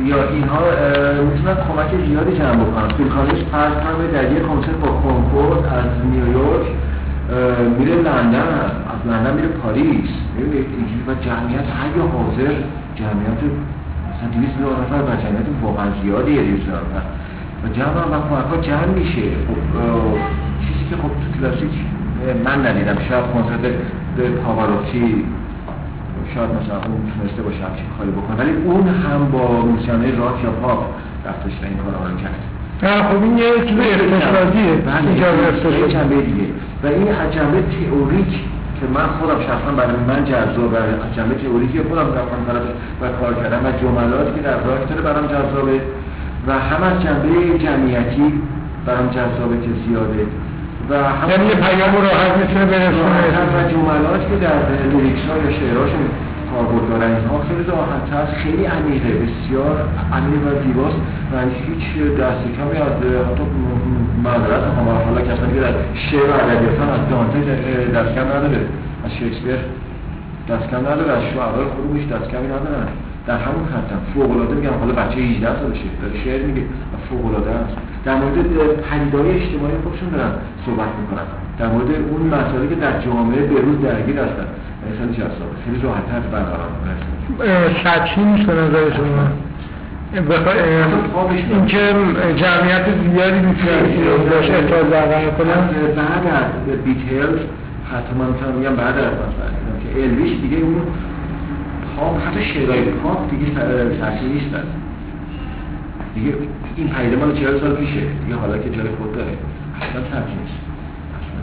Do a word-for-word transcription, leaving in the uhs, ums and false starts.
یا اینها میتونن کمک زیادی جمع بکنن. فیلکانیش فرض کنم در یک کنسرت با کنکورد از نیویورک میره لندن، از لندن میره پاریس، میبینید اینجوری و جمعیت حی حاضر، جمعیت مثلا دویست هزار نفر و جمعیت واقعا زیادیه دویست هزار نفر و جمع و کمک‌ها جمع میشه. خب چیزی که خب تو کلاسیک من ندیدم، شاید کنسرت پاواروتی شاید مثلا اون تونسته باشه همچین کاری بکنه، ولی اون هم با موسیقی راک یا پاپ رفتش و این کارها رو کرد. خب این یه چیز اقتصادیه، این جنبه دیگه و این از جنبه تئوریک که من خودم شخصا برای من جذابه، از جنبه تئوریکی خودم رفتم طرف و کار کردم و جملاتی که در راک داره برام جذابه و هم از جنبه جمعیتی برام جذابه که زیاده و هم یعنی یه پیام راحت میتونه برسونه و جملاتی که در لیریکس ها یا شعرهاشون کاربرد دارن اینها خیلی راحت هست، خیلی عمیقه، بسیار عمیق و زیباست و هیچ دست کمی از حتی معذرت هم حالا کسانی که در شعر و ادبیاتن از دانته دست کم نداره، از شکسپیر دست کم نداره، از شعرهای خودش دست کمی ندارن، در همون حدن فوق‌العاده میگم. حالا بچه هجده سالشه داره شعر میگه و فوق‌العاده است. در مورد پدیده‌های اجتماعی خودشون دارن صحبت میکنن، در مورد اون مسائلی که در جامعه به روز درگیر هستن. خیلی جذابه، خیلی راحت‌تر برقرار می‌کنه. سطحی نیست به نظر شما؟ بخوای این که جمعیت زیادی میتونه باشه احتیاج برقرار کنه. بعد از بیتلز حتما میتونم میگم بعد از مثلا که الویش دیگه اون پاپ حتی شعرهای پاپ دیگه سطحی نیستن دیگه. این پیدا مال چهل سال پیشه دیگه، حالا که جای خود داره اصلا سطحی نیست.